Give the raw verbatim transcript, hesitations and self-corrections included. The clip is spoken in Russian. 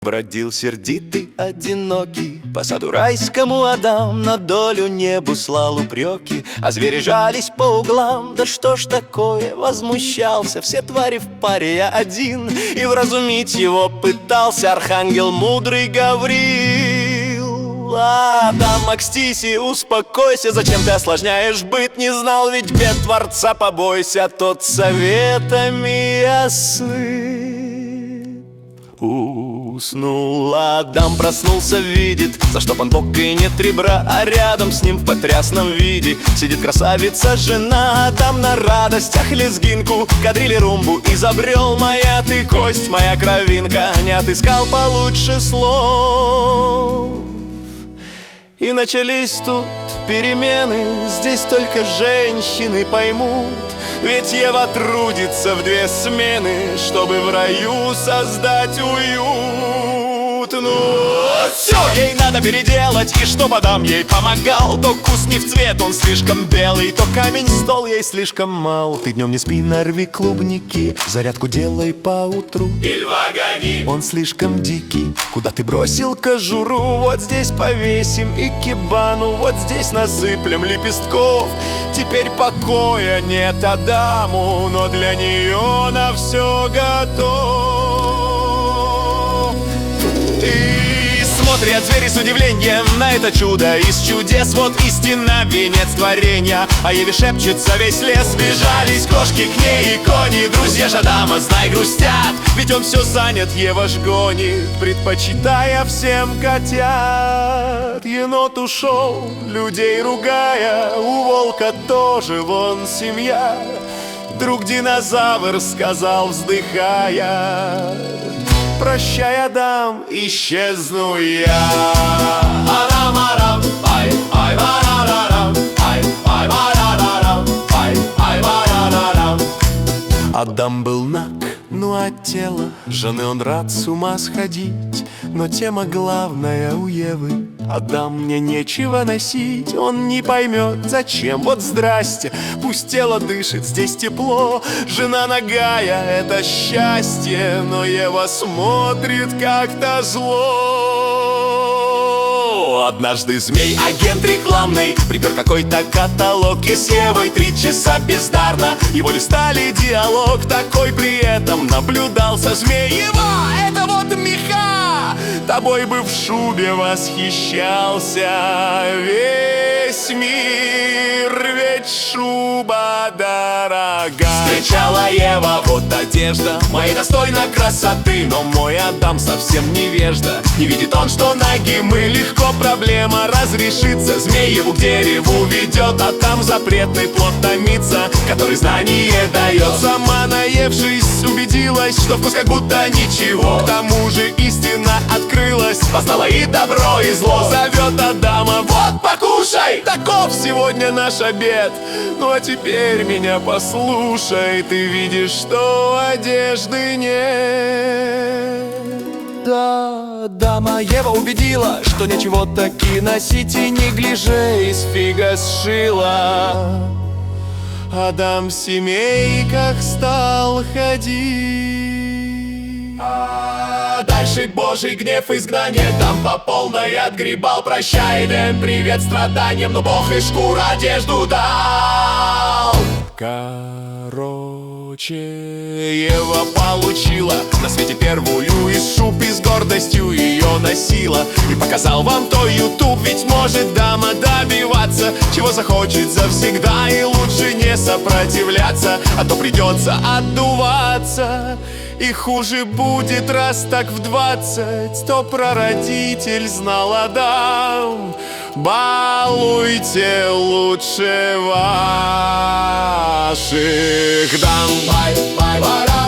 Бродил сердитый, одинокий по саду райскому Адам, на долю небу слал упреки, а звери жались по углам. Да что ж такое, возмущался, все твари в паре, я один, и вразумить его пытался архангел мудрый Гавриил. Адам, Акстиси, успокойся, зачем ты осложняешь быт? Не знал ведь бед Творца, побойся, тот советами ясны. Уснул Адам, проснулся, видит, заштопан бок и нет ребра, а рядом с ним в потрясном виде сидит красавица жена. Адам на радостях лезгинку, кадрили румбу изобрел. Моя ты кость, моя кровинка, не отыскал получше слов. И начались тут перемены, здесь только женщины поймут, ведь Ева трудится в две смены, чтобы в раю создать уют. Ну, все ей надо переделать, и чтоб Адам ей помогал. То куст не в цвет, он слишком белый, то камень стол ей слишком мал. Ты днем не спи, нарви клубники, зарядку делай поутру. И льва гони, он слишком дикий. Куда ты бросил кожуру? Вот здесь повесим икебану, вот здесь насыплем лепестков. Теперь покоя нет Адаму, но для нее на все готов. И смотрят звери с удивлением на это чудо из чудес. Вот истина, венец творения, а Еве шепчется весь лес. Бежались кошки к ней и кони, друзья ж Адама, знай, грустят, ведь он все занят, Ева ж гонит, предпочитая всем котят. Енот ушел, людей ругая, у волка тоже вон семья. Друг динозавр сказал, вздыхая: прощай, Адам, исчезну я. Арам, арам, ай, ай, варарарам, ай, ай, варарарам, ай, ай, варарарам. Адам был наг, ну от тела жены он рад с ума сходить. Но тема главная у Евы: Адам, мне нечего носить. Он не поймет, зачем, вот здрасте, пусть тело дышит, здесь тепло. Жена нагая — это счастье, но Ева смотрит как-то зло. Однажды змей, агент рекламный, припер какой-то каталог, и с Евой три часа бездарно его листали диалог. Такой при этом наблюдался змей: Ева, это вот меха, тобой бы в шубе восхищался весь мир, ведь шуба дорога. Встречала Ева, вот одежда моей достойна красоты, но мой Адам совсем невежда. Не видит он, что ноги мы легко, проблема разрешится. Змей его к дереву ведет, а там запретный плод томится, который знание дает. Сама наевшись убедилась, что вкус как будто ничего. К тому же истина открылась, познала и добро, и зло. Зовет Адама: вот покушай, таков сегодня наш обед. Ну а теперь меня послушай, ты видишь, что одежды нет. Да, дама Ева убедила, что ничего таки носить, и неглиже из фига сшила. Адам в семейках стал ходить. А дальше Божий гнев, изгнание там по полной отгребал. Прощай, Эдем, привет страданиям, но Бог и шкуру одежду дал. Короче, Ева получила на свете первую из шуб, и с гордостью ее носила. И показал вам то ютуб, ведь может дама добиваться чего захочет завсегда. И лучше не сопротивляться, а то придется отдуваться. И хуже будет раз так в двадцать, то прародитель знал Адам. Балуйте лучше ваших дам. Бай, бай, бай.